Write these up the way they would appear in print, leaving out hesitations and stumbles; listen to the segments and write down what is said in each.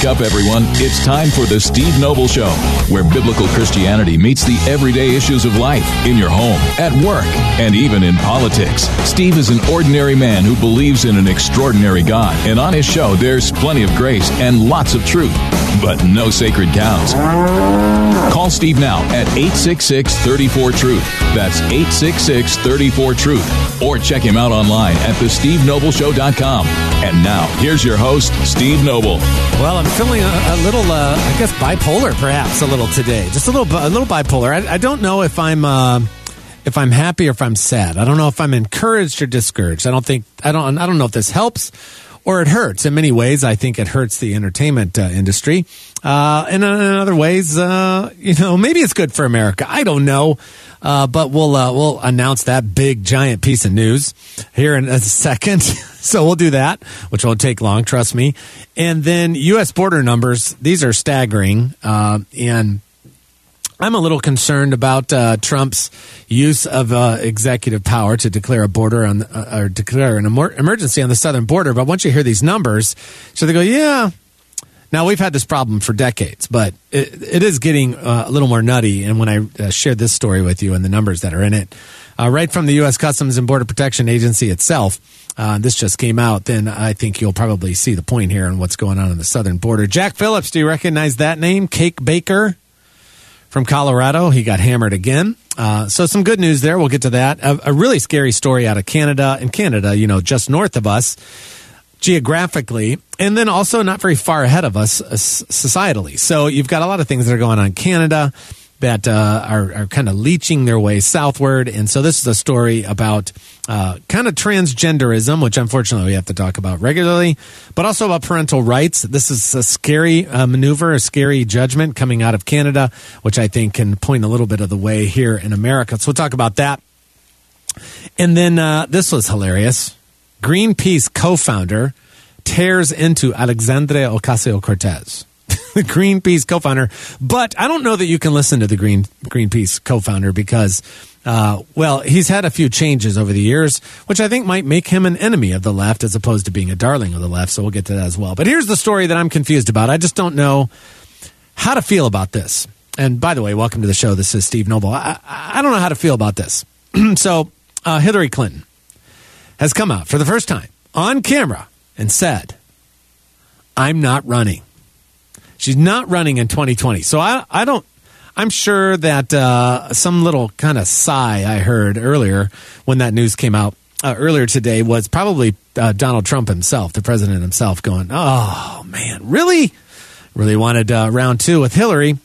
Wake up, everyone. It's time for the Steve Noble Show, where biblical Christianity meets the everyday issues of life, in your home, at work, and even in politics. Steve is an ordinary man who believes in an extraordinary God, and on his show, there's plenty of grace and lots of truth, but no sacred cows. Call Steve now at 866-34-TRUTH. That's 866-34-TRUTH. Or check him out online at thestevenobleshow.com. And now, here's your host, Steve Noble. Well, I'm feeling a little, I guess, bipolar, perhaps, a little today. Just a little bipolar. I don't know if I'm happy or if I'm sad. I don't know if I'm encouraged or discouraged. I don't know if this helps or it hurts. In many ways, I think it hurts the entertainment industry. And in other ways, maybe it's good for America. I don't know. But we'll announce that big, giant piece of news here in a second. So we'll do that, which won't take long, trust me. And then U.S. border numbers, these are staggering. And I'm a little concerned about Trump's use of executive power to declare a border or declare an emergency on the southern border. But once you hear these numbers, so they go, yeah. Now, we've had this problem for decades, but it is getting a little more nutty. And when I shared this story with you and the numbers that are in it, right from the U.S. Customs and Border Protection Agency itself, this just came out, then I think you'll probably see the point here on what's going on the southern border. Jack Phillips, do you recognize that name? Cake Baker from Colorado. He got hammered again. So some good news there. We'll get to that. A really scary story out of Canada. In Canada, just north of us, geographically, and then also not very far ahead of us societally. So you've got a lot of things that are going on in Canada that are kind of leaching their way southward. And so this is a story about kind of transgenderism, which unfortunately we have to talk about regularly, but also about parental rights. This is a scary maneuver, a scary judgment coming out of Canada, which I think can point a little bit of the way here in America. So we'll talk about that. And then this was hilarious. Greenpeace co-founder tears into Alexandria Ocasio-Cortez. The Greenpeace co-founder. But I don't know that you can listen to the Greenpeace co-founder because, he's had a few changes over the years, which I think might make him an enemy of the left as opposed to being a darling of the left. So we'll get to that as well. But here's the story that I'm confused about. I just don't know how to feel about this. And by the way, welcome to the show. This is Steve Noble. I don't know how to feel about this. So Hillary Clinton has come out for the first time on camera and said, I'm not running. She's not running in 2020. So I'm sure that some little kind of sigh I heard earlier when that news came out earlier today was probably Donald Trump himself, the president himself, going, oh, man, really? Really wanted round two with Hillary.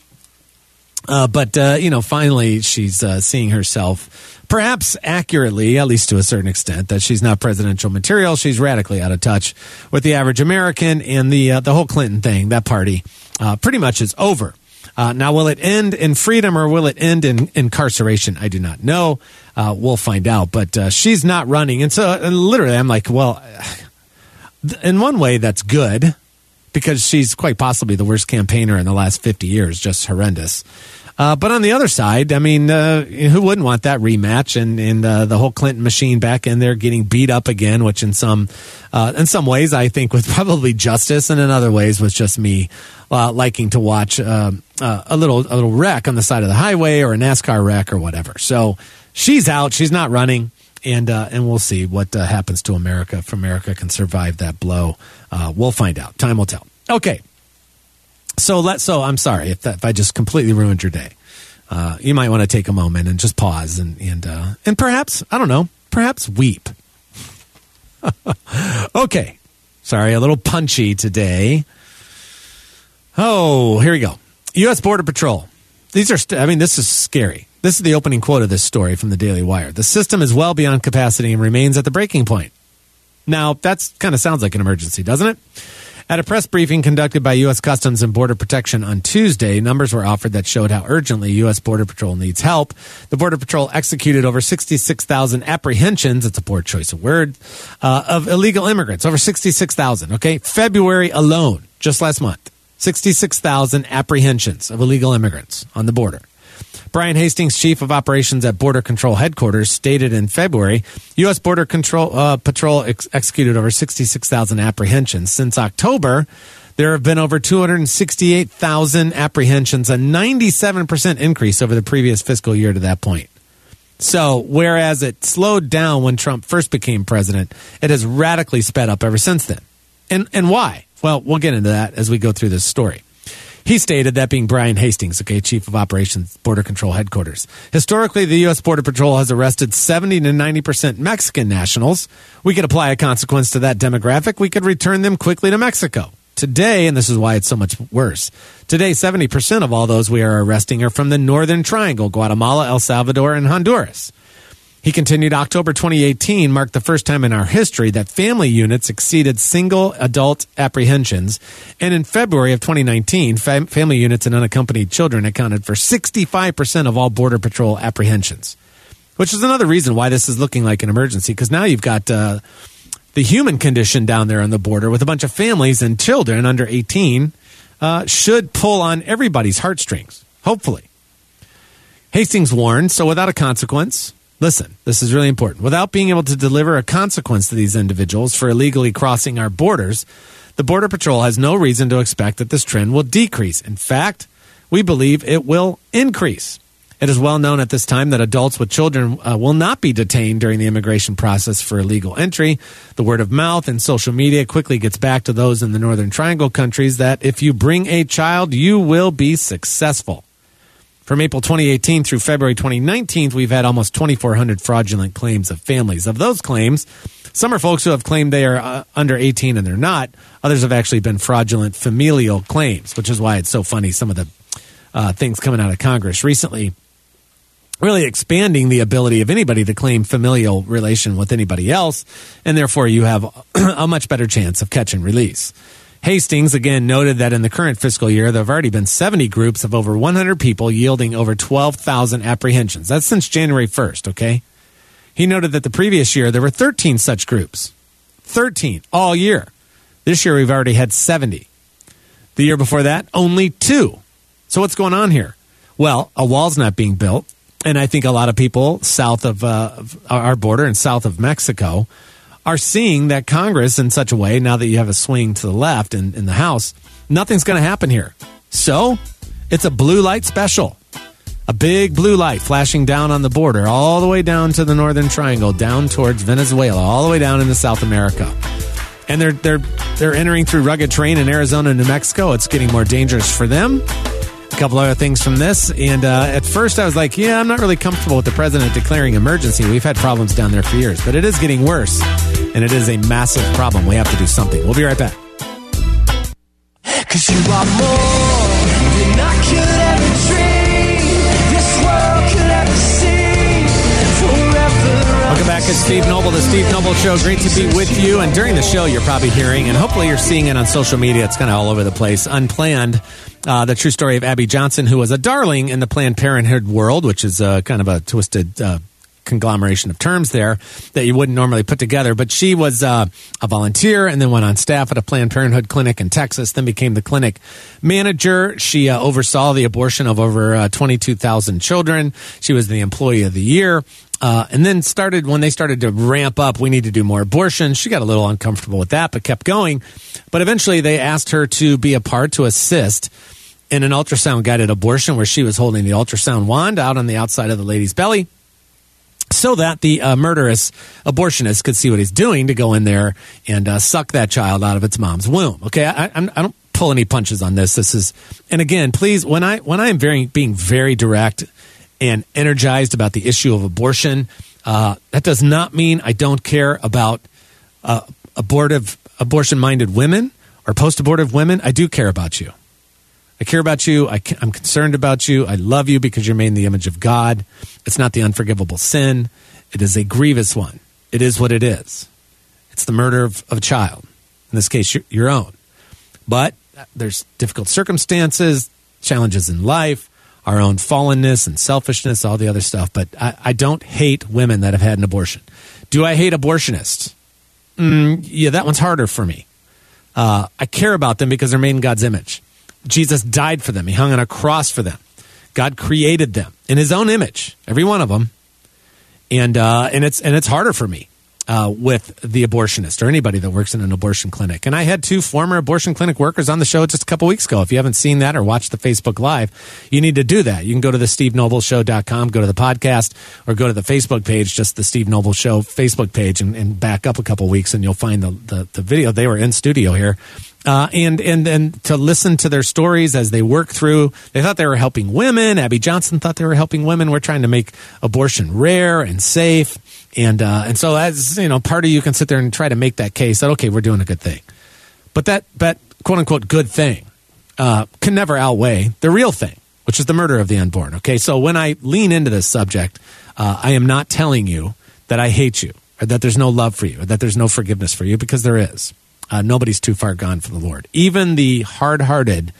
But finally she's seeing herself perhaps accurately, at least to a certain extent, that she's not presidential material. She's radically out of touch with the average American, and the whole Clinton thing, that party, pretty much is over. Now, will it end in freedom or will it end in incarceration? I do not know. We'll find out. But she's not running. And so literally I'm like, well, in one way that's good because she's quite possibly the worst campaigner in the last 50 years, just horrendous. But on the other side, I mean, who wouldn't want that rematch and the whole Clinton machine back in there getting beat up again, which in some ways I think was probably justice, and in other ways was just me liking to watch a little wreck on the side of the highway or a NASCAR wreck or whatever. So she's out, she's not running, and we'll see what happens to America if America can survive that blow. We'll find out. Time will tell. Okay. So I'm sorry if I just completely ruined your day. You might want to take a moment and just pause and perhaps, I don't know, perhaps weep. Okay. Sorry, a little punchy today. Oh, here we go. U.S. Border Patrol. This is scary. This is the opening quote of this story from the Daily Wire. The system is well beyond capacity and remains at the breaking point. Now, that kind of sounds like an emergency, doesn't it? At a press briefing conducted by U.S. Customs and Border Protection on Tuesday, numbers were offered that showed how urgently U.S. Border Patrol needs help. The Border Patrol executed over 66,000 apprehensions, it's a poor choice of word, of illegal immigrants, over 66,000, okay? February alone, just last month, 66,000 apprehensions of illegal immigrants on the border. Brian Hastings, chief of operations at Border Control Headquarters, stated in February, U.S. Border Patrol executed over 66,000 apprehensions. Since October, There have been over 268,000 apprehensions, a 97% increase over the previous fiscal year to that point. So, whereas it slowed down when Trump first became president, it has radically sped up ever since then. And why? Well, we'll get into that as we go through this story. He stated, that being Brian Hastings, Chief of Operations, Border Control Headquarters. Historically, the U.S. Border Patrol has arrested 70 to 90% Mexican nationals. We could apply a consequence to that demographic. We could return them quickly to Mexico. Today, and this is why it's so much worse, today 70% of all those we are arresting are from the Northern Triangle, Guatemala, El Salvador, and Honduras. He continued, October 2018 marked the first time in our history that family units exceeded single adult apprehensions. And in February of 2019, family units and unaccompanied children accounted for 65% of all Border Patrol apprehensions, which is another reason why this is looking like an emergency, because now you've got the human condition down there on the border with a bunch of families and children under 18 should pull on everybody's heartstrings, hopefully. Hastings warned, so without a consequence, listen, this is really important. Without being able to deliver a consequence to these individuals for illegally crossing our borders, the Border Patrol has no reason to expect that this trend will decrease. In fact, we believe it will increase. It is well known at this time that adults with children will not be detained during the immigration process for illegal entry. The word of mouth and social media quickly gets back to those in the Northern Triangle countries that if you bring a child, you will be successful. From April 2018 through February 2019, we've had almost 2,400 fraudulent claims of families. Of those claims, some are folks who have claimed they are under 18 and they're not. Others have actually been fraudulent familial claims, which is why it's so funny, some of the things coming out of Congress recently really expanding the ability of anybody to claim familial relation with anybody else, and therefore you have a much better chance of catch and release. Hastings, again, noted that in the current fiscal year, there have already been 70 groups of over 100 people yielding over 12,000 apprehensions. That's since January 1st, okay? He noted that the previous year, there were 13 such groups. 13 all year. This year, we've already had 70. The year before that, only 2. So what's going on here? Well, a wall's not being built. And I think a lot of people south of our border and south of Mexico are seeing that Congress in such a way, now that you have a swing to the left in the House, nothing's going to happen here. So it's a blue light special, a big blue light flashing down on the border all the way down to the Northern Triangle, down towards Venezuela, all the way down into South America. And they're entering through rugged terrain in Arizona and New Mexico. It's getting more dangerous for them. A couple other things from this, and at first I was like, I'm not really comfortable with the president declaring emergency. We've had problems down there for years, but it is getting worse, and it is a massive problem. We have to do something. We'll be right back. 'Cause you are more than I could ever dream, this world could ever see, forever. Welcome back. It's Steve Noble, the Steve Noble Show. Great to be with you. And during the show, you're probably hearing, and hopefully you're seeing it on social media. It's kind of all over the place. Unplanned. The true story of Abby Johnson, who was a darling in the Planned Parenthood world, which is kind of a twisted conglomeration of terms there that you wouldn't normally put together. But she was a volunteer and then went on staff at a Planned Parenthood clinic in Texas, then became the clinic manager. She oversaw the abortion of over 22,000 children. She was the Employee of the Year. And then when they started to ramp up, we need to do more abortion. She got a little uncomfortable with that, but kept going. But eventually they asked her to be a part to assist in an ultrasound-guided abortion where she was holding the ultrasound wand out on the outside of the lady's belly so that the murderous abortionist could see what he's doing to go in there and suck that child out of its mom's womb. Okay, I don't pull any punches on this. This is, and again, please, when I am being very direct and energized about the issue of abortion, that does not mean I don't care about abortion-minded women or post-abortive women. I do care about you. I care about you. I'm concerned about you. I love you because you're made in the image of God. It's not the unforgivable sin. It is a grievous one. It is what it is. It's the murder of a child. In this case, your own. But there's difficult circumstances, challenges in life, our own fallenness and selfishness, all the other stuff. But I don't hate women that have had an abortion. Do I hate abortionists? Yeah, that one's harder for me. I care about them because they're made in God's image. Jesus died for them. He hung on a cross for them. God created them in his own image, every one of them. And it's harder for me with the abortionist or anybody that works in an abortion clinic. And I had 2 former abortion clinic workers on the show just a couple weeks ago. If you haven't seen that or watched the Facebook Live, you need to do that. You can go to the SteveNobleShow.com, go to the podcast, or go to the Facebook page, just the Steve Noble Show Facebook page, and back up a couple weeks, and you'll find the video. They were in studio here. And to listen to their stories as they work through, they thought they were helping women. Abby Johnson thought they were helping women. We're trying to make abortion rare and safe. And so as, part of you can sit there and try to make that case that, okay, we're doing a good thing. But that quote unquote good thing, can never outweigh the real thing, which is the murder of the unborn. Okay. So when I lean into this subject, I am not telling you that I hate you or that there's no love for you or that there's no forgiveness for you, because there is. Nobody's too far gone for the Lord. Even the hard-hearted,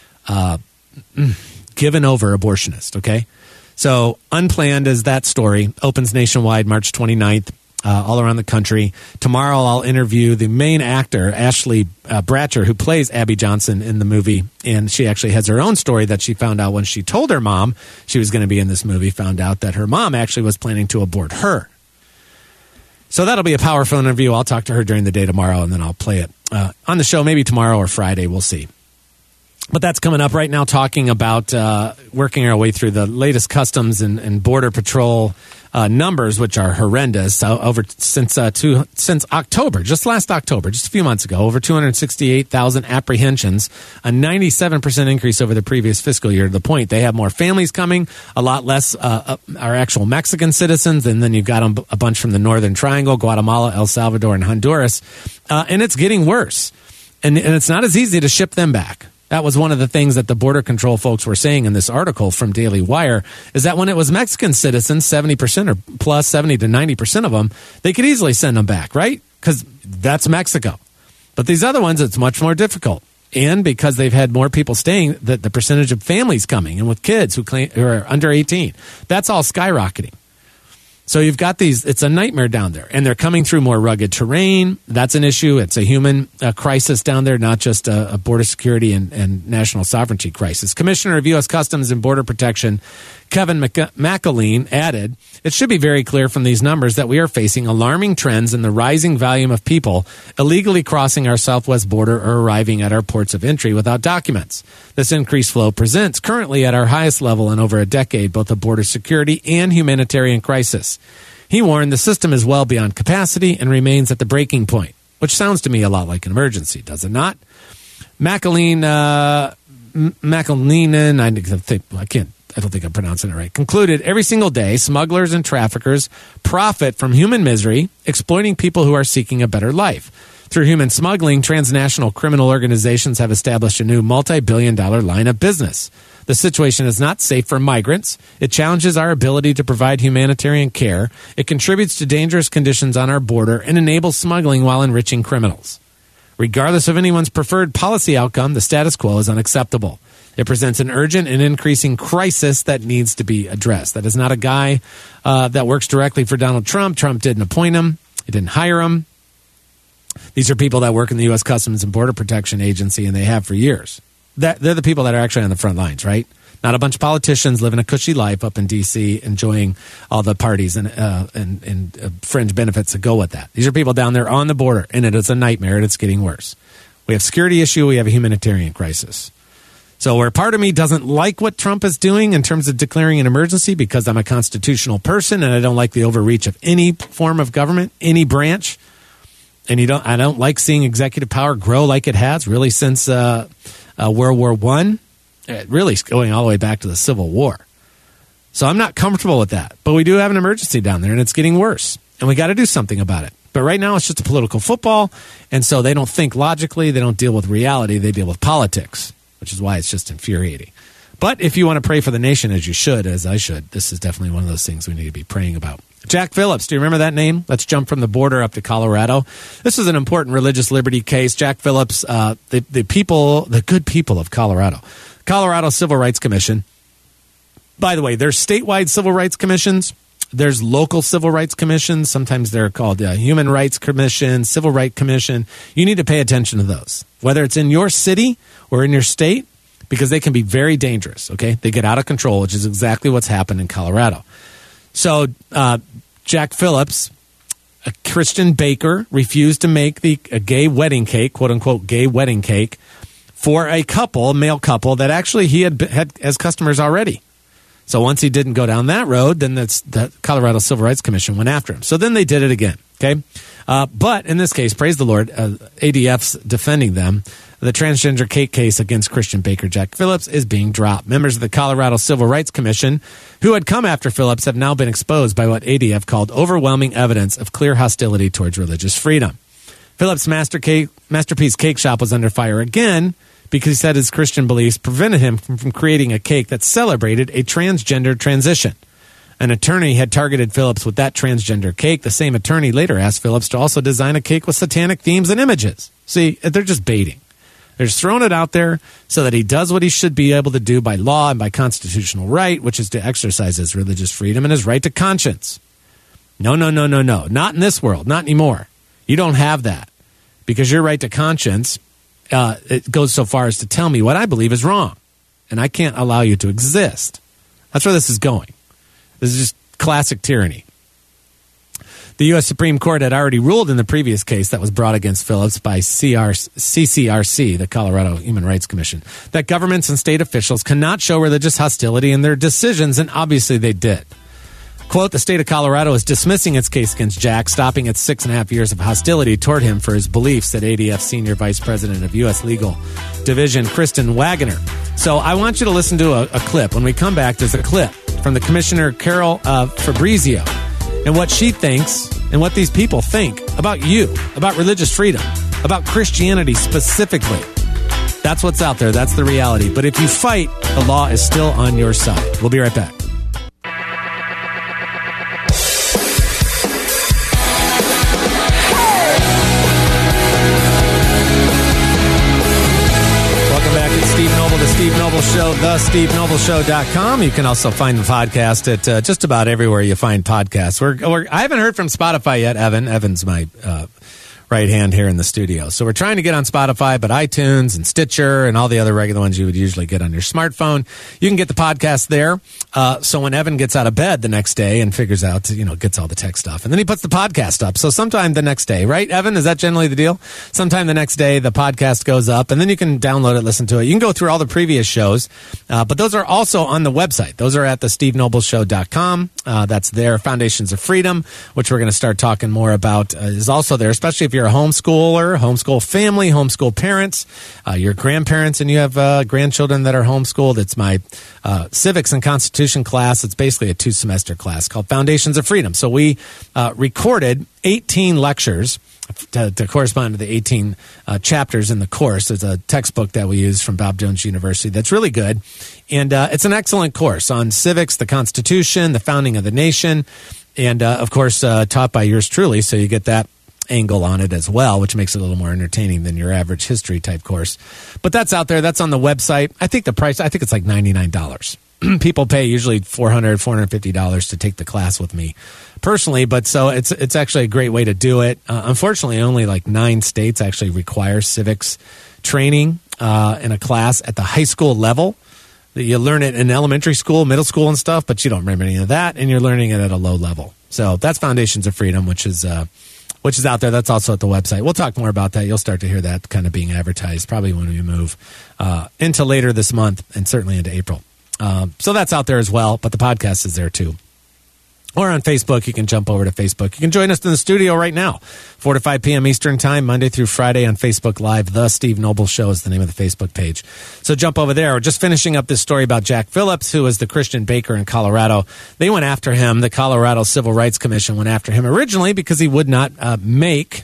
given over abortionist, okay? So Unplanned is that story. Opens nationwide March 29th, all around the country. Tomorrow I'll interview the main actor, Ashley Bratcher, who plays Abby Johnson in the movie. And she actually has her own story that she found out when she told her mom she was going to be in this movie, found out that her mom actually was planning to abort her. So that'll be a powerful interview. I'll talk to her during the day tomorrow, and then I'll play it on the show, maybe tomorrow or Friday. We'll see. But that's coming up right now, talking about working our way through the latest Customs and Border Patrol numbers, which are horrendous. Since October, just last October, just a few months ago, over 268,000 apprehensions, a 97% increase over the previous fiscal year, to the point they have more families coming, a lot less are actual Mexican citizens, and then you've got a bunch from the Northern Triangle, Guatemala, El Salvador, and Honduras, and it's getting worse. And it's not as easy to ship them back. That was one of the things that the Border Control folks were saying in this article from Daily Wire, is that when it was Mexican citizens, 70% or plus, 70 to 90% of them, they could easily send them back, right? Because that's Mexico. But these other ones, it's much more difficult. And because they've had more people staying, the percentage of families coming and with kids who are under 18, that's all skyrocketing. So you've got these, it's a nightmare down there, and they're coming through more rugged terrain. That's an issue. It's a human crisis down there, not just a border security and national sovereignty crisis. Commissioner of U.S. Customs and Border Protection, Kevin McAleen, added, it should be very clear from these numbers that we are facing alarming trends in the rising volume of people illegally crossing our southwest border or arriving at our ports of entry without documents. This increased flow presents currently at our highest level in over a decade, both a border security and humanitarian crisis. He warned the system is well beyond capacity and remains at the breaking point, which sounds to me a lot like an emergency, does it not? McAleen, I don't think I'm pronouncing it right, concluded every single day smugglers and traffickers profit from human misery, exploiting people who are seeking a better life. Through human smuggling, transnational criminal organizations have established a new multi-billion-dollar line of business. The situation is not safe for migrants. It challenges our ability to provide humanitarian care. It contributes to dangerous conditions on our border and enables smuggling while enriching criminals. Regardless of anyone's preferred policy outcome, the status quo is unacceptable. It presents an urgent and increasing crisis that needs to be addressed. That is not a guy that works directly for Donald Trump. Trump didn't appoint him. He didn't hire him. These are people that work in the U.S. Customs and Border Protection Agency, and they have for years. They're the people that are actually on the front lines, right? Not a bunch of politicians living a cushy life up in D.C., enjoying all the parties and fringe benefits that go with that. These are people down there on the border, and it is a nightmare, and it's getting worse. We have a security issue. We have a humanitarian crisis. So where part of me doesn't like what Trump is doing in terms of declaring an emergency, because I'm a constitutional person and I don't like the overreach of any form of government, any branch, and I don't like seeing executive power grow like it has really since World War I. It really is going all the way back to the Civil War. So I'm not comfortable with that. But we do have an emergency down there, and it's getting worse, and we got to do something about it. But right now it's just a political football, and so they don't think logically, they don't deal with reality, they deal with politics, which is why it's just infuriating. But if you want to pray for the nation, as you should, as I should, this is definitely one of those things we need to be praying about. Jack Phillips, do you remember that name? Let's jump from the border up to Colorado. This is an important religious liberty case. Jack Phillips, the good people of Colorado Civil Rights Commission. By the way, there's statewide civil rights commissions. There's local civil rights commissions. Sometimes they're called Human Rights Commission, Civil Rights Commission. You need to pay attention to those, whether it's in your city or in your state, because they can be very dangerous, okay? They get out of control, which is exactly what's happened in Colorado. So Jack Phillips a Christian baker refused to make a gay wedding cake, quote unquote, gay wedding cake for a male couple that actually he had as customers already. So once he didn't go down that road, then the Colorado Civil Rights Commission went after him. So then they did it again. Okay. But in this case, praise the Lord, ADF's defending them. The transgender cake case against Christian baker Jack Phillips is being dropped. Members of the Colorado Civil Rights Commission who had come after Phillips have now been exposed by what ADF called overwhelming evidence of clear hostility towards religious freedom. Phillips' Masterpiece Cake Shop was under fire again because he said his Christian beliefs prevented him from creating a cake that celebrated a transgender transition. An attorney had targeted Phillips with that transgender cake. The same attorney later asked Phillips to also design a cake with satanic themes and images. See, they're just baiting. They're just throwing it out there so that he does what he should be able to do by law and by constitutional right, which is to exercise his religious freedom and his right to conscience. No. Not in this world. Not anymore. You don't have that because your right to conscience, it goes so far as to tell me what I believe is wrong. And I can't allow you to exist. That's where this is going. This is just classic tyranny. The U.S. Supreme Court had already ruled in the previous case that was brought against Phillips by CCRC, the Colorado Human Rights Commission, that governments and state officials cannot show religious hostility in their decisions, and obviously they did. Quote, the state of Colorado is dismissing its case against Jack, stopping its 6.5 years of hostility toward him for his beliefs, said ADF Senior Vice President of U.S. Legal Division, Kristen Wagoner. So I want you to listen to a clip. When we come back, there's a clip from the Commissioner Carol Fabrizio and what she thinks and what these people think about you, about religious freedom, about Christianity specifically. That's what's out there. That's the reality. But if you fight, the law is still on your side. We'll be right back. Steve Noble Show, thestevenobleShow.com. You can also find the podcast at just about everywhere you find podcasts. I haven't heard from Spotify yet, Evan. Evan's my right hand here in the studio. So we're trying to get on Spotify, but iTunes and Stitcher and all the other regular ones you would usually get on your smartphone, you can get the podcast there. So when Evan gets out of bed the next day and figures out, gets all the tech stuff, and then he puts the podcast up. So sometime the next day, right, Evan? Is that generally the deal? Sometime the next day, the podcast goes up, and then you can download it, listen to it. You can go through all the previous shows, but those are also on the website. Those are at thestevenobleShow.com. That's there. Foundations of Freedom, which we're going to start talking more about, is also there, especially if you're a homeschooler, homeschool family, homeschool parents, your grandparents, and you have grandchildren that are homeschooled. It's my civics and constitution class. It's basically a 2-semester class called Foundations of Freedom. So we recorded 18 lectures to correspond to the 18 chapters in the course. There's a textbook that we use from Bob Jones University that's really good. And it's an excellent course on civics, the Constitution, the founding of the nation, and, of course, taught by yours truly. So you get that angle on it as well, which makes it a little more entertaining than your average history type course. But that's out there. That's on the website. I think it's like $99. People pay usually $400, $450 to take the class with me personally, but so it's actually a great way to do it. Unfortunately, only like 9 states actually require civics training in a class at the high school level. You learn it in elementary school, middle school and stuff, but you don't remember any of that, and you're learning it at a low level. So that's Foundations of Freedom, which is out there. That's also at the website. We'll talk more about that. You'll start to hear that kind of being advertised probably when we move into later this month and certainly into April. So that's out there as well, but the podcast is there too. Or on Facebook, you can jump over to Facebook. You can join us in the studio right now, 4 to 5 p.m. Eastern Time, Monday through Friday on Facebook Live. The Steve Noble Show is the name of the Facebook page. So jump over there. We're just finishing up this story about Jack Phillips, who was the Christian baker in Colorado. They went after him. The Colorado Civil Rights Commission went after him originally because he would not make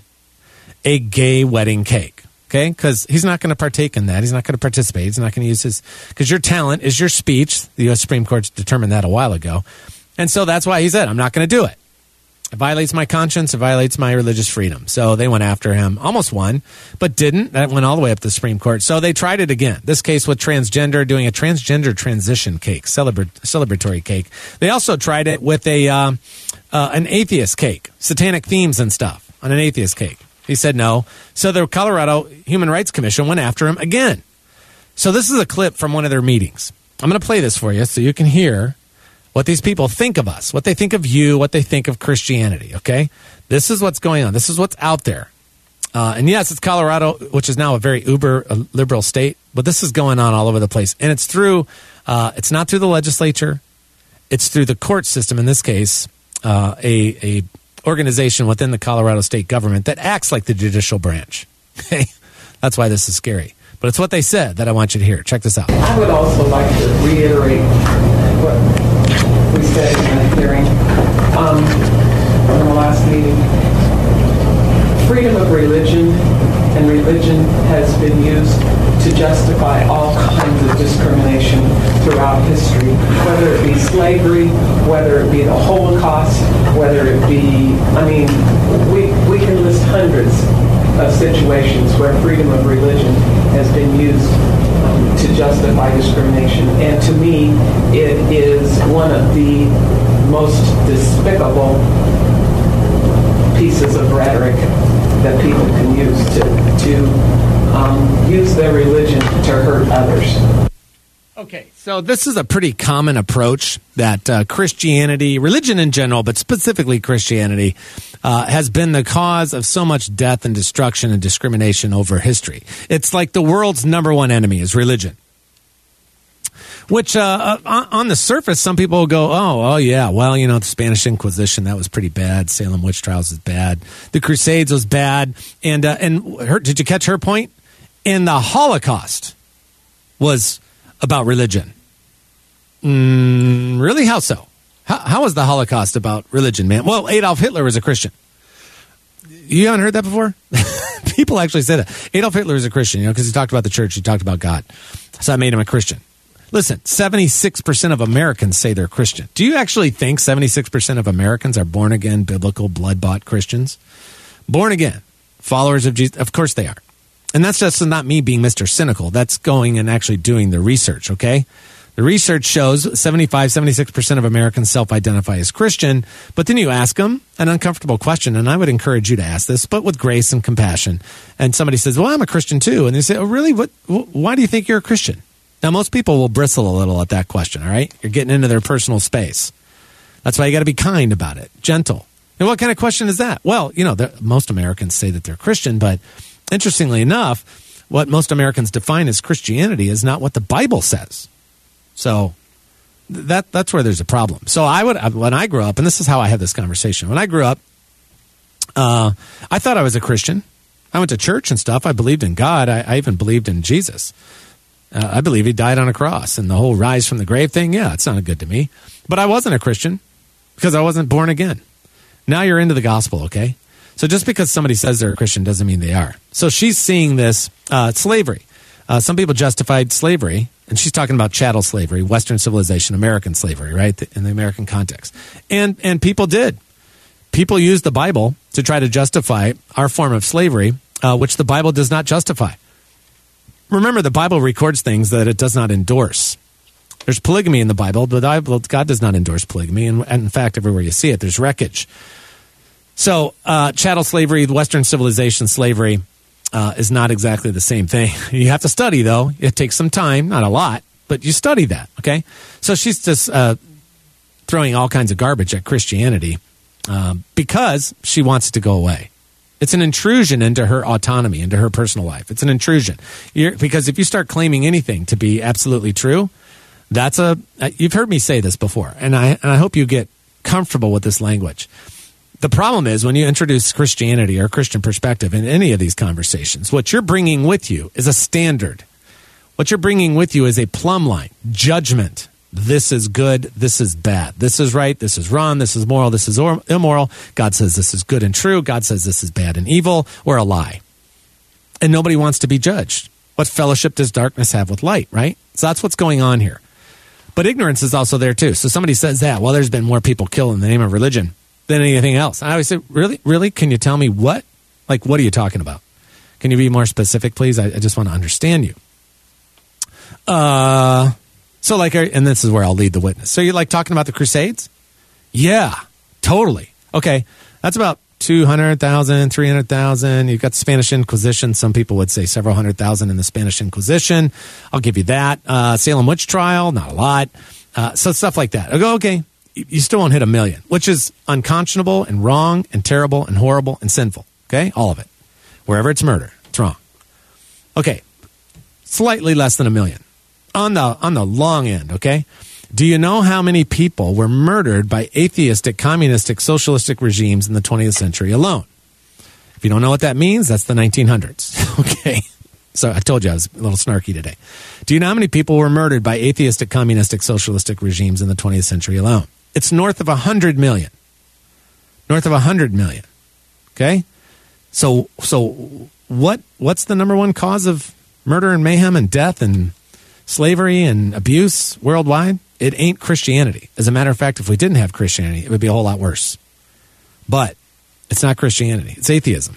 a gay wedding cake. Okay, because he's not going to partake in that. He's not going to participate. He's not going to use his, because your talent is your speech. The U.S. Supreme Court determined that a while ago. And so that's why he said, I'm not going to do it. It violates my conscience. It violates my religious freedom. So they went after him, almost won, but didn't. That went all the way up to the Supreme Court. So they tried it again. This case with transgender, doing a transgender transition cake, celebratory cake. They also tried it with an atheist cake, satanic themes and stuff on an atheist cake. He said no. So the Colorado Human Rights Commission went after him again. So this is a clip from one of their meetings. I'm going to play this for you so you can hear what these people think of us, what they think of you, what they think of Christianity, okay? This is what's going on. This is what's out there. And yes, it's Colorado, which is now a very uber liberal state, but this is going on all over the place. And it's through, it's not through the legislature. It's through the court system, in this case, a organization within the Colorado state government that acts like the judicial branch. Okay? That's why this is scary. But it's what they said that I want you to hear. Check this out. I would also like to reiterate what we said in the hearing in the last meeting. Freedom of religion and religion has been used to justify all kinds of discrimination throughout history, whether it be slavery, whether it be the Holocaust, whether it be, we can list hundreds of situations where freedom of religion has been used to justify discrimination. And to me, it is one of the most despicable pieces of rhetoric that people can use to use their religion to hurt others. Okay, so this is a pretty common approach that Christianity, religion in general, but specifically Christianity, has been the cause of so much death and destruction and discrimination over history. It's like the world's number one enemy is religion. Which, on the surface, some people will go, oh, yeah, well, the Spanish Inquisition, that was pretty bad. Salem witch trials was bad. The Crusades was bad. And did you catch her point? And the Holocaust was about religion. Really? How so? How was the Holocaust about religion, man? Well, Adolf Hitler was a Christian. You haven't heard that before? People actually say that. Adolf Hitler is a Christian, because he talked about the church, he talked about God. So that made him a Christian. Listen, 76% of Americans say they're Christian. Do you actually think 76% of Americans are born-again, biblical, blood-bought Christians? Born again, followers of Jesus? Of course they are. And that's just not me being Mr. Cynical. That's going and actually doing the research, okay? The research shows 76% of Americans self-identify as Christian, but then you ask them an uncomfortable question, and I would encourage you to ask this, but with grace and compassion. And somebody says, well, I'm a Christian too. And they say, oh, really? Why do you think you're a Christian? Now, most people will bristle a little at that question, all right? You're getting into their personal space. That's why you got to be kind about it, gentle. And what kind of question is that? Well, most Americans say that they're Christian, but interestingly enough, what most Americans define as Christianity is not what the Bible says. So that's where there's a problem. So when I grew up, and this is how I had this conversation. When I grew up, I thought I was a Christian. I went to church and stuff. I believed in God. I even believed in Jesus. I believe he died on a cross, and the whole rise from the grave thing, yeah, it sounded good to me. But I wasn't a Christian because I wasn't born again. Now you're into the gospel, okay? So just because somebody says they're a Christian doesn't mean they are. So she's seeing this slavery. Some people justified slavery, and she's talking about chattel slavery, Western civilization, American slavery, right, in the American context. And people did. People used the Bible to try to justify our form of slavery, which the Bible does not justify. Remember, the Bible records things that it does not endorse. There's polygamy in the Bible, but God does not endorse polygamy. And in fact, everywhere you see it, there's wreckage. So chattel slavery, Western civilization slavery is not exactly the same thing. You have to study, though. It takes some time, not a lot, but you study that, okay? So she's just throwing all kinds of garbage at Christianity because she wants it to go away. It's an intrusion into her autonomy, into her personal life. It's an intrusion. Because if you start claiming anything to be absolutely true, you've heard me say this before, and I hope you get comfortable with this language. The problem is when you introduce Christianity or Christian perspective in any of these conversations, what you're bringing with you is a standard. What you're bringing with you is a plumb line, judgment. This is good, this is bad. This is right, this is wrong, this is moral, this is immoral. God says this is good and true. God says this is bad and evil, or a lie. And nobody wants to be judged. What fellowship does darkness have with light, right? So that's what's going on here. But ignorance is also there too. So somebody says that, well, there's been more people killed in the name of religion than anything else. And I always say, really? Can you tell me what? Like, what are you talking about? Can you be more specific, please? I just want to understand you. So and this is where I'll lead the witness. So you like talking about the Crusades? Yeah, totally. Okay, that's about 200,000, 300,000. You've got the Spanish Inquisition. Some people would say several 100,000 in the Spanish Inquisition. I'll give you that. Salem witch trial, not a lot. So stuff like that. I go, okay, you still won't hit 1 million, which is unconscionable and wrong and terrible and horrible and sinful. Okay? All of it. Wherever it's murder, it's wrong. Okay. Slightly less than 1 million. On the long end, okay? Do you know how many people were murdered by atheistic, communistic, socialistic regimes in the 20th century alone? If you don't know what that means, that's the 1900s. Okay? So I told you I was a little snarky today. Do you know how many people were murdered by atheistic, communistic, socialistic regimes in the 20th century alone? It's north of 100 million. North of 100 million. Okay? So what's the number one cause of murder and mayhem and death and slavery and abuse worldwide? It ain't Christianity. As a matter of fact, if we didn't have Christianity, it would be a whole lot worse. But it's not Christianity. It's atheism.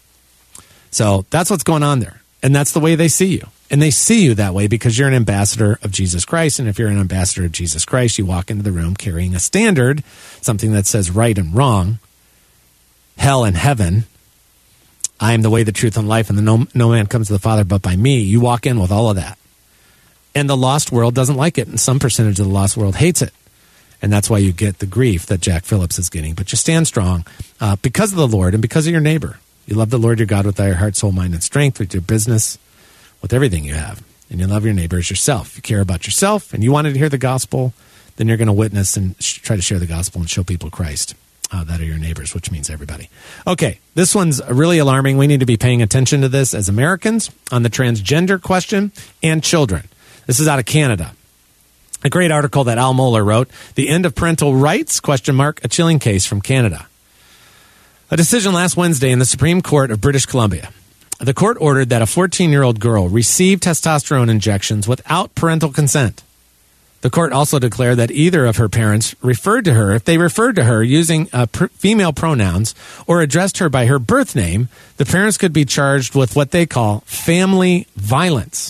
So that's what's going on there. And that's the way they see you. And they see you that way because you're an ambassador of Jesus Christ. And if you're an ambassador of Jesus Christ, you walk into the room carrying a standard, something that says right and wrong, hell and heaven. I am the way, the truth, and life, and no man comes to the Father but by me. You walk in with all of that. And the lost world doesn't like it, and some percentage of the lost world hates it. And that's why you get the grief that Jack Phillips is getting. But you stand strong because of the Lord and because of your neighbor. You love the Lord your God with all your heart, soul, mind, and strength, with your business, with everything you have. And you love your neighbor as yourself. If you care about yourself and you wanted to hear the gospel, then you're going to witness and try to share the gospel and show people Christ. That are your neighbors, which means everybody. Okay, this one's really alarming. We need to be paying attention to this as Americans on the transgender question and children. This is out of Canada. A great article that Al Mohler wrote, The End of Parental Rights, ? A chilling case from Canada. A decision last Wednesday in the Supreme Court of British Columbia. The court ordered that a 14-year-old girl receive testosterone injections without parental consent. The court also declared that either of her parents referred to her, if they referred to her using female pronouns or addressed her by her birth name, the parents could be charged with what they call family violence.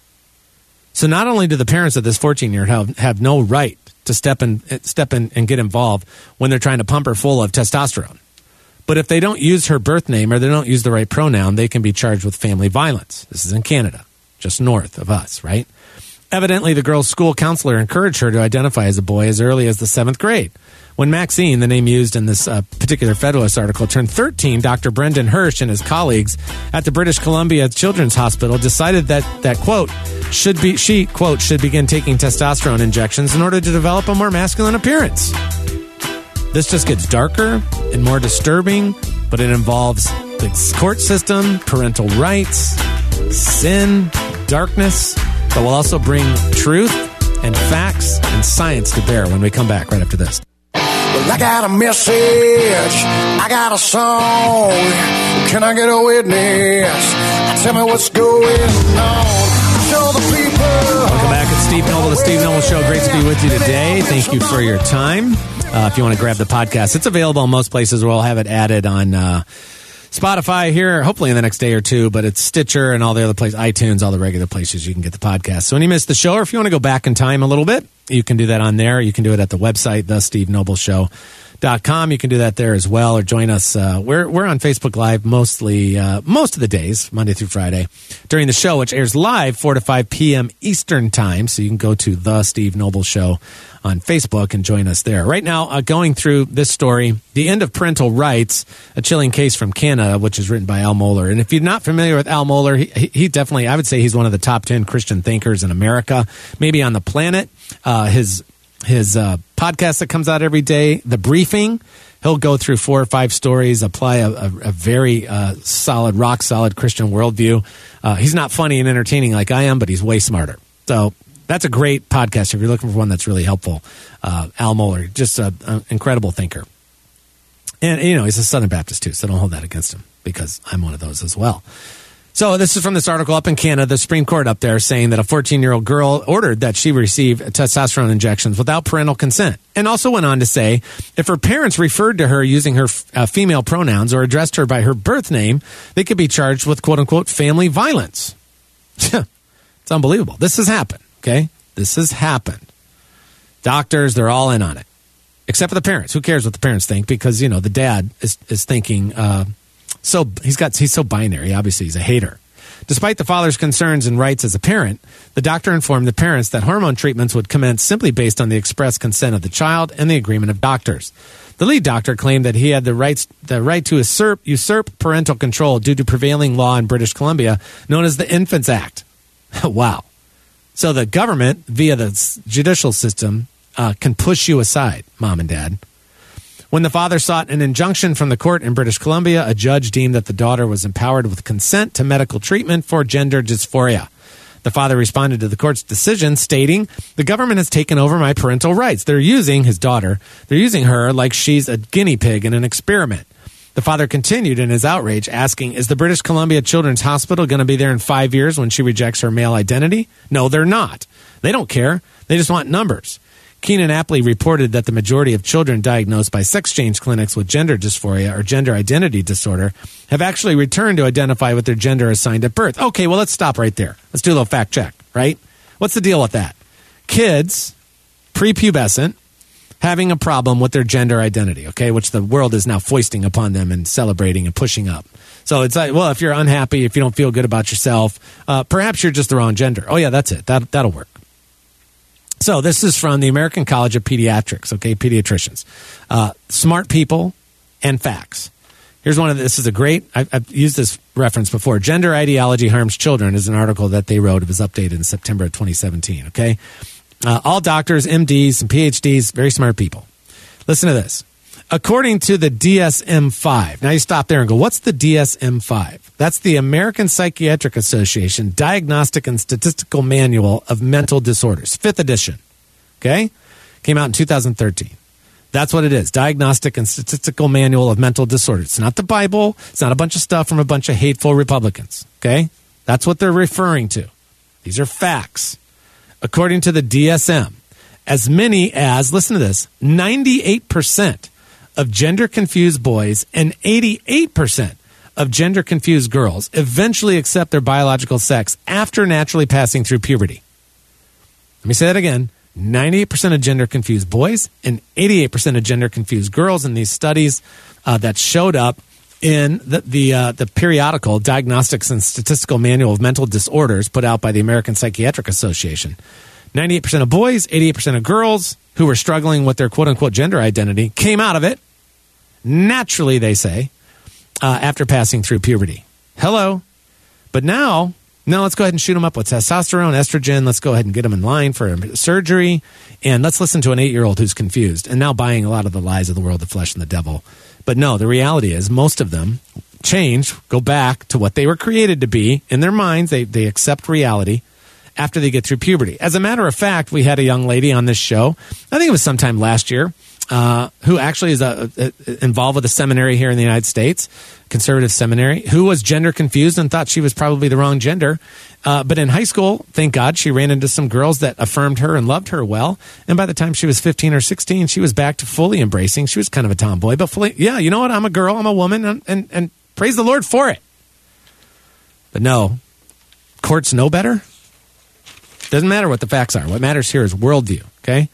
So not only do the parents of this 14-year-old have no right to step in and get involved when they're trying to pump her full of testosterone, but if they don't use her birth name or they don't use the right pronoun, they can be charged with family violence. This is in Canada, just north of us, right? Evidently, the girl's school counselor encouraged her to identify as a boy as early as the 7th grade. When Maxine, the name used in this particular Federalist article, turned 13, Dr. Brendan Hirsch and his colleagues at the British Columbia Children's Hospital decided that quote, should begin taking testosterone injections in order to develop a more masculine appearance. This just gets darker and more disturbing, but it involves the court system, parental rights, sin, darkness, but we'll also bring truth and facts and science to bear when we come back right after this. Well, I got a message, I got a song. Can I get a witness? Tell me what's going on. Show the people. Welcome back. It's Steve Noble, the Steve Noble Show. Great to be with you today. Thank you for your time. If you want to grab the podcast, it's available in most places. We'll have it added on Spotify here, hopefully in the next day or two, but it's Stitcher and all the other places, iTunes, all the regular places you can get the podcast. So when you missed the show, or if you want to go back in time a little bit, you can do that on there. You can do it at the website, thestevenobleshow.com. You can do that there as well, or join us. We're on Facebook Live most of the days, Monday through Friday, during the show, which airs live 4 to 5 p.m. Eastern Time. So you can go to The Steve Noble Show on Facebook and join us there. Right now, going through this story, The End of Parental Rights, a chilling case from Canada, which is written by Al Mohler. And if you're not familiar with Al Mohler, he definitely, I would say he's one of the top 10 Christian thinkers in America, maybe on the planet. His podcast that comes out every day, The Briefing, he'll go through 4 or 5 stories, apply a very solid, rock solid Christian worldview. He's not funny and entertaining like I am, but he's way smarter. So that's a great podcast if you're looking for one that's really helpful. Al Mohler, just an incredible thinker. And, he's a Southern Baptist too, so don't hold that against him because I'm one of those as well. So this is from this article up in Canada, the Supreme Court up there saying that a 14-year-old girl ordered that she receive testosterone injections without parental consent, and also went on to say if her parents referred to her using her female pronouns or addressed her by her birth name, they could be charged with quote-unquote family violence. It's unbelievable. This has happened, okay? This has happened. Doctors, they're all in on it, except for the parents. Who cares what the parents think? Because, the dad is thinking... So he's so binary. Obviously, he's a hater. Despite the father's concerns and rights as a parent, the doctor informed the parents that hormone treatments would commence simply based on the express consent of the child and the agreement of doctors. The lead doctor claimed that he had the right to usurp parental control due to prevailing law in British Columbia known as the Infants Act. Wow. So the government, via the judicial system, can push you aside, mom and dad. When the father sought an injunction from the court in British Columbia, a judge deemed that the daughter was empowered with consent to medical treatment for gender dysphoria. The father responded to the court's decision, stating, "The government has taken over my parental rights. They're using her like she's a guinea pig in an experiment." The father continued in his outrage, asking, "Is the British Columbia Children's Hospital going to be there in 5 years when she rejects her male identity?" No, they're not. They don't care. They just want numbers. Keenan aptly reported that the majority of children diagnosed by sex change clinics with gender dysphoria or gender identity disorder have actually returned to identify with their gender assigned at birth. Okay, well, let's stop right there. Let's do a little fact check, right? What's the deal with that? Kids, prepubescent, having a problem with their gender identity, okay, which the world is now foisting upon them and celebrating and pushing up. So it's like, well, if you're unhappy, if you don't feel good about yourself, perhaps you're just the wrong gender. Oh, yeah, that's it. That'll work. So this is from the American College of Pediatrics, okay, pediatricians. Smart people and facts. Here's one of this is a great, I've used this reference before. Gender Ideology Harms Children is an article that they wrote. It was updated in September of 2017, okay? All doctors, MDs, and PhDs, very smart people. Listen to this. According to the DSM-5, now you stop there and go, what's the DSM-5? That's the American Psychiatric Association Diagnostic and Statistical Manual of Mental Disorders, 5th edition, okay? Came out in 2013. That's what it is, Diagnostic and Statistical Manual of Mental Disorders. It's not the Bible. It's not a bunch of stuff from a bunch of hateful Republicans, okay? That's what they're referring to. These are facts. According to the DSM, as many as, listen to this, 98% of gender-confused boys and 88% of gender-confused girls eventually accept their biological sex after naturally passing through puberty. Let me say that again. 98% of gender-confused boys and 88% of gender-confused girls in these studies that showed up in the periodical Diagnostics and Statistical Manual of Mental Disorders put out by the American Psychiatric Association. 98% of boys, 88% of girls who were struggling with their quote-unquote gender identity came out of it, naturally, they say, after passing through puberty. Hello. But now let's go ahead and shoot them up with testosterone, estrogen. Let's go ahead and get them in line for surgery. And let's listen to an 8-year-old who's confused and now buying a lot of the lies of the world, the flesh, and the devil. But no, the reality is most of them change, go back to what they were created to be in their minds. They accept reality after they get through puberty. As a matter of fact, we had a young lady on this show, I think it was sometime last year, who actually is involved with a seminary here in the United States, conservative seminary, who was gender confused and thought she was probably the wrong gender. But in high school, thank God, she ran into some girls that affirmed her and loved her well. And by the time she was 15 or 16, she was back to fully embracing. She was kind of a tomboy, but fully, yeah, you know what? I'm a girl, I'm a woman, and praise the Lord for it. But no, courts know better. Doesn't matter what the facts are. What matters here is worldview, okay?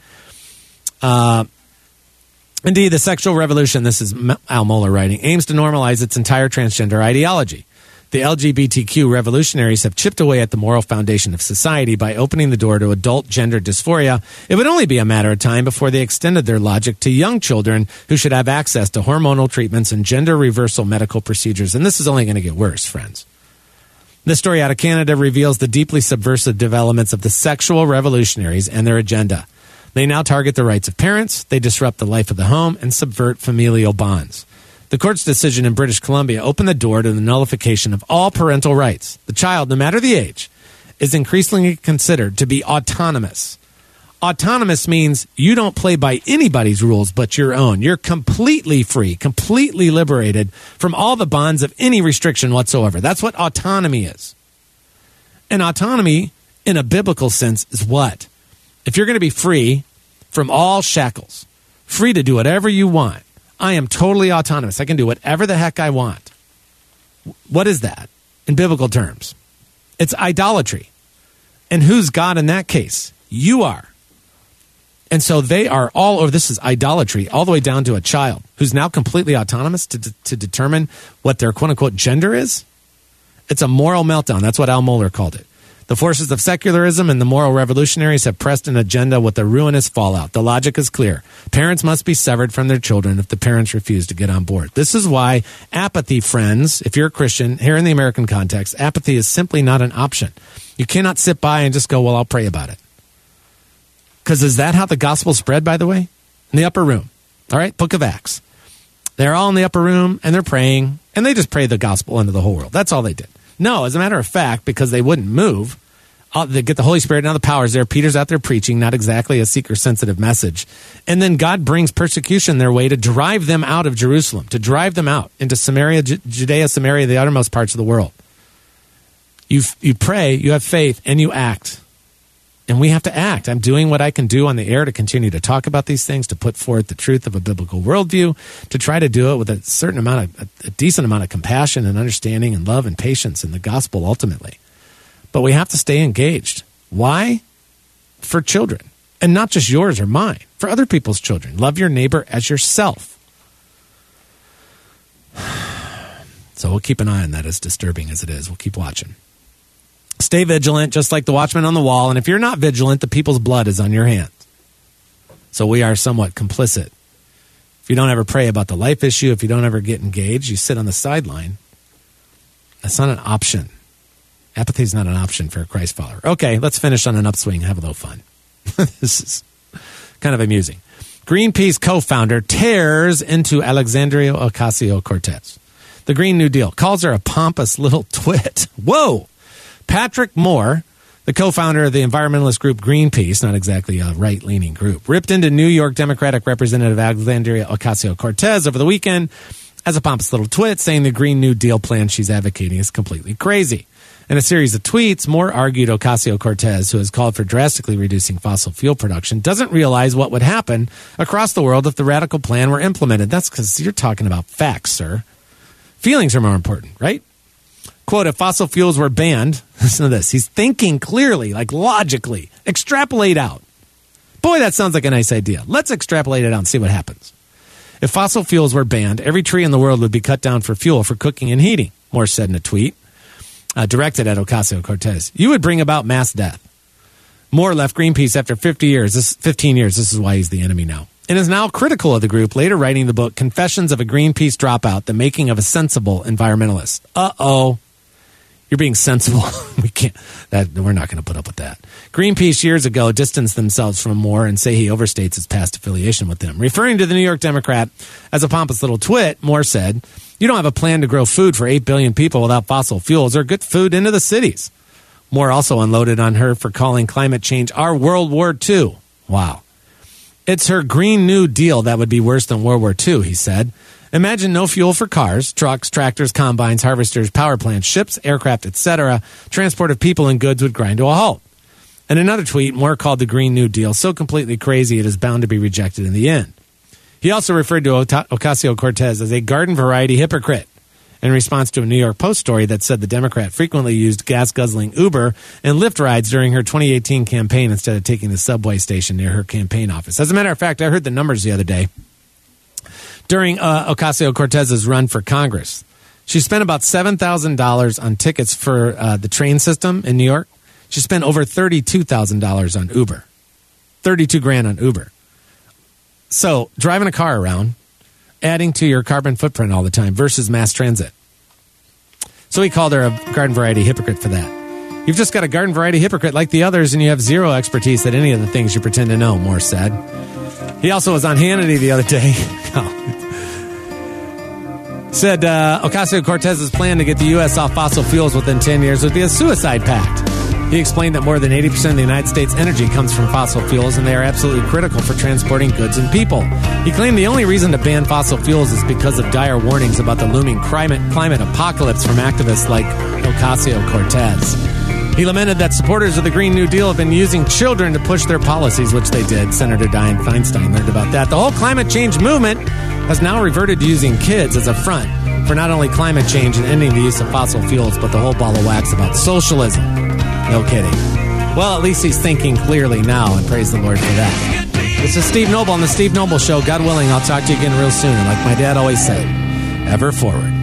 Indeed, the sexual revolution, this is Al Mohler writing, aims to normalize its entire transgender ideology. The LGBTQ revolutionaries have chipped away at the moral foundation of society by opening the door to adult gender dysphoria. It would only be a matter of time before they extended their logic to young children who should have access to hormonal treatments and gender reversal medical procedures. And this is only going to get worse, friends. This story out of Canada reveals the deeply subversive developments of the sexual revolutionaries and their agenda. They now target the rights of parents, they disrupt the life of the home, and subvert familial bonds. The court's decision in British Columbia opened the door to the nullification of all parental rights. The child, no matter the age, is increasingly considered to be autonomous. Autonomous means you don't play by anybody's rules but your own. You're completely free, completely liberated from all the bonds of any restriction whatsoever. That's what autonomy is. And autonomy, in a biblical sense, is what? If you're going to be free from all shackles, free to do whatever you want, I am totally autonomous. I can do whatever the heck I want. What is that in biblical terms? It's idolatry. And who's God in that case? You are. And so they are all over. This is idolatry all the way down to a child who's now completely autonomous to determine what their quote-unquote gender is. It's a moral meltdown. That's what Al Mohler called it. The forces of secularism and the moral revolutionaries have pressed an agenda with a ruinous fallout. The logic is clear. Parents must be severed from their children if the parents refuse to get on board. This is why apathy, friends, if you're a Christian, here in the American context, apathy is simply not an option. You cannot sit by and just go, well, I'll pray about it. Because is that how the gospel spread, by the way? In the upper room. All right, Book of Acts. They're all in the upper room, and they're praying, and they just pray the gospel into the whole world. That's all they did. No, as a matter of fact, because they wouldn't move, they get the Holy Spirit, now the power's there. Peter's out there preaching, not exactly a seeker-sensitive message. And then God brings persecution their way to drive them out of Jerusalem, to drive them out into Samaria, Judea, Samaria, the uttermost parts of the world. You pray, you have faith, and you act. And we have to act. I'm doing what I can do on the air to continue to talk about these things, to put forth the truth of a biblical worldview, to try to do it with a certain amount of, a decent amount of compassion and understanding and love and patience in the gospel ultimately. But we have to stay engaged. Why? For children. And not just yours or mine. For other people's children. Love your neighbor as yourself. So we'll keep an eye on that, as disturbing as it is. We'll keep watching. Stay vigilant, just like the watchman on the wall. And if you're not vigilant, the people's blood is on your hands. So we are somewhat complicit. If you don't ever pray about the life issue, if you don't ever get engaged, you sit on the sideline. That's not an option. Apathy is not an option for a Christ follower. Okay, let's finish on an upswing. Have a little fun. This is kind of amusing. Greenpeace co-founder tears into Alexandria Ocasio-Cortez. The Green New Deal. Calls her a pompous little twit. Whoa! Patrick Moore, the co-founder of the environmentalist group Greenpeace, not exactly a right-leaning group, ripped into New York Democratic Representative Alexandria Ocasio-Cortez over the weekend as a pompous little twit, saying the Green New Deal plan she's advocating is completely crazy. In a series of tweets, Moore argued Ocasio-Cortez, who has called for drastically reducing fossil fuel production, doesn't realize what would happen across the world if the radical plan were implemented. That's because you're talking about facts, sir. Feelings are more important, right? Quote, if fossil fuels were banned, listen to this, he's thinking clearly, like logically, extrapolate out. Boy, that sounds like a nice idea. Let's extrapolate it out and see what happens. If fossil fuels were banned, every tree in the world would be cut down for fuel for cooking and heating, Moore said in a tweet directed at Ocasio-Cortez. You would bring about mass death. Moore left Greenpeace after 15 years. This is why he's the enemy now. And is now critical of the group, later writing the book Confessions of a Greenpeace Dropout, The Making of a Sensible Environmentalist. Uh-oh. You're being sensible. We're not going to put up with that. Greenpeace years ago distanced themselves from Moore and say he overstates his past affiliation with them. Referring to the New York Democrat as a pompous little twit, Moore said, you don't have a plan to grow food for 8 billion people without fossil fuels or get food into the cities. Moore also unloaded on her for calling climate change our World War II. Wow. It's her Green New Deal that would be worse than World War II, he said. Imagine no fuel for cars, trucks, tractors, combines, harvesters, power plants, ships, aircraft, etc. Transport of people and goods would grind to a halt. In another tweet, Moore called the Green New Deal so completely crazy it is bound to be rejected in the end. He also referred to Ocasio-Cortez as a garden-variety hypocrite in response to a New York Post story that said the Democrat frequently used gas-guzzling Uber and Lyft rides during her 2018 campaign instead of taking the subway station near her campaign office. As a matter of fact, I heard the numbers the other day. During Ocasio-Cortez's run for Congress, she spent about $7,000 on tickets for the train system in New York. She spent over $32,000 on Uber. $32,000 on Uber. So driving a car around, adding to your carbon footprint all the time versus mass transit. So he called her a garden variety hypocrite for that. You've just got a garden variety hypocrite like the others, and you have zero expertise at any of the things you pretend to know, Moore said. He also was on Hannity the other day. Said Ocasio-Cortez's plan to get the U.S. off fossil fuels within 10 years would be a suicide pact. He explained that more than 80% of the United States' energy comes from fossil fuels, and they are absolutely critical for transporting goods and people. He claimed the only reason to ban fossil fuels is because of dire warnings about the looming climate apocalypse from activists like Ocasio-Cortez. He lamented that supporters of the Green New Deal have been using children to push their policies, which they did. Senator Dianne Feinstein learned about that. The whole climate change movement has now reverted to using kids as a front for not only climate change and ending the use of fossil fuels, but the whole ball of wax about socialism. No kidding. Well, at least he's thinking clearly now, and praise the Lord for that. This is Steve Noble on The Steve Noble Show. God willing, I'll talk to you again real soon. And like my dad always said, ever forward.